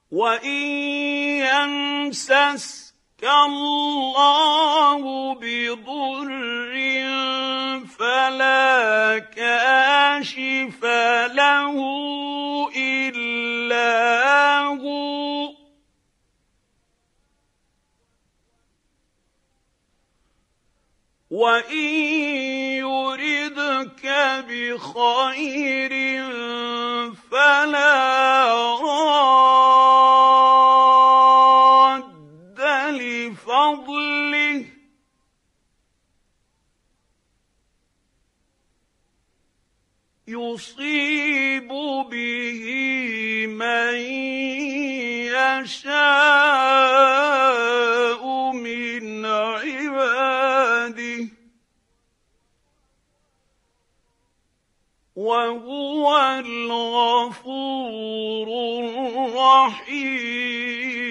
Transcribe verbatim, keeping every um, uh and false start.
وإن يمسسك الله بضر فلا كاشف له إلا هو، وإن يردك بخير فلا راد لفضله، يصيب به من يشاء من عباده، وهو الغفور الرحيم.